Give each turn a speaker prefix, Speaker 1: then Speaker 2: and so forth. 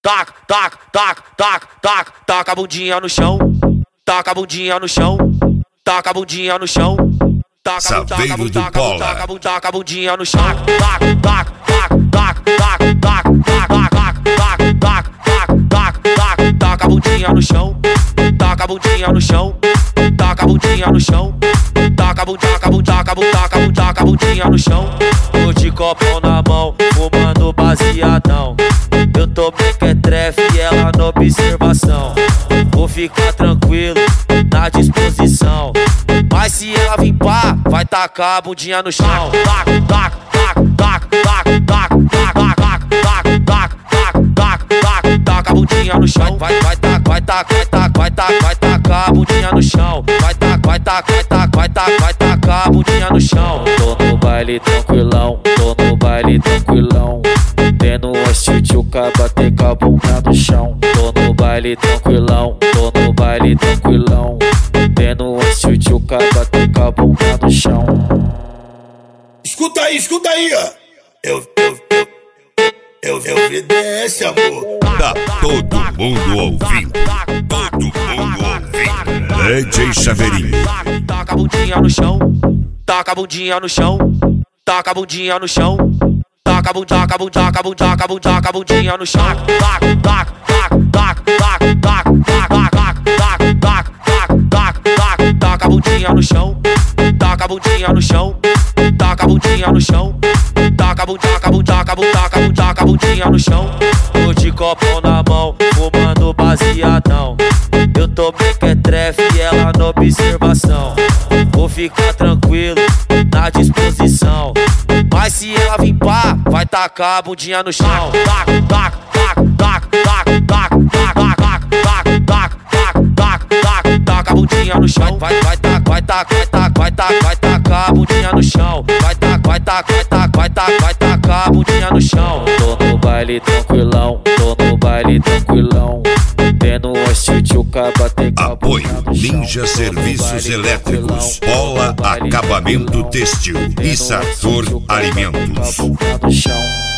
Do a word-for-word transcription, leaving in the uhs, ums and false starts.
Speaker 1: taca, taca, taca, taca, taca, taca a bundinha no chão, taca a bundinha no chão, taca a bundinha no chão, taca,
Speaker 2: Saveiro do Pola,
Speaker 1: taca, taca a bundinha no chão, taca, taca, taca, taca, taca, taca, taca, taca, taca, taca, taca, taca a bundinha no chão, taca a bundinha no chão, taca a bundinha no chão, taca a bundinha, taca a bundinha, taca a bundinha no chão. Tô de copão na mão, fumando baseadão. Eu tô mequetrefe e ela na observação. Vou ficar tranquilo, na disposição. Mas se ela vir pá, vai tacar a bundinha no chão. Taca, taca, taca, taca, taca, taca, taca, taca, taca, taca, taca, taca, taca a bundinha no chão. Vai, vai taca, vai taca, vai taca, vai taca, vai tacar a bundinha no chão. Vai taca, vai taca, vai taca, vai taca, vai tacar a bundinha no chão.
Speaker 3: Tô no baile tranquilão, tô no baile tranquilão. Tendo um chute, o caba tem com a bunda no chão. Tô no baile tranquilão, tô no baile tranquilão. Tendo um chute, o caba tem com a bunda no chão.
Speaker 2: escuta aí, escuta aí, ó. Eu, eu, eu, eu, eu obedece, amor. Tá todo mundo ouvindo, todo mundo ouvindo. D J Saveirinho.
Speaker 1: Taca a bundinha no chão, taca a bundinha no chão, taca a bundinha no chão, taca a bundinha, taca a bundinha, taca a bundinha, taca a bundinha, taca a bundinha no chão. Taca, taca, taca, taca, taca, taca, taca, taca, taca, taca, taca, taca a bundinha no chão, taca a bundinha no chão, taca a bundinha no chão, taca a bundinha, taca a bundinha, taca a bundinha, taca a bundinha no chão. Tô de copão na mão, fumando baseadão. Eu tô mequetrefe e ela na observação. Vou ficar tranquilo, na disposição. Mas se ela vir pá, vai tacar a bundinha no chão. Taca, taca, taca, taca, taca, taca, taca, taca, taca, taca, taca, taca, taca a bundinha no chão. Vai, vai taca, vai taca, vai taca, vai taca, vai tacar a bundinha no chão. Vai taca, vai taca, vai taca, vai taca, vai tacar a bundinha no chão.
Speaker 3: Tô no baile tranquilão, tô no baile tranquilão. Tendo um chute, o caba tem com a
Speaker 2: Apoio
Speaker 3: bunda no chão.
Speaker 2: Ninja Serviços Elétricos, Pola Acabamento Têxtil e Sator Alimentos.
Speaker 3: Com a bunda no chão.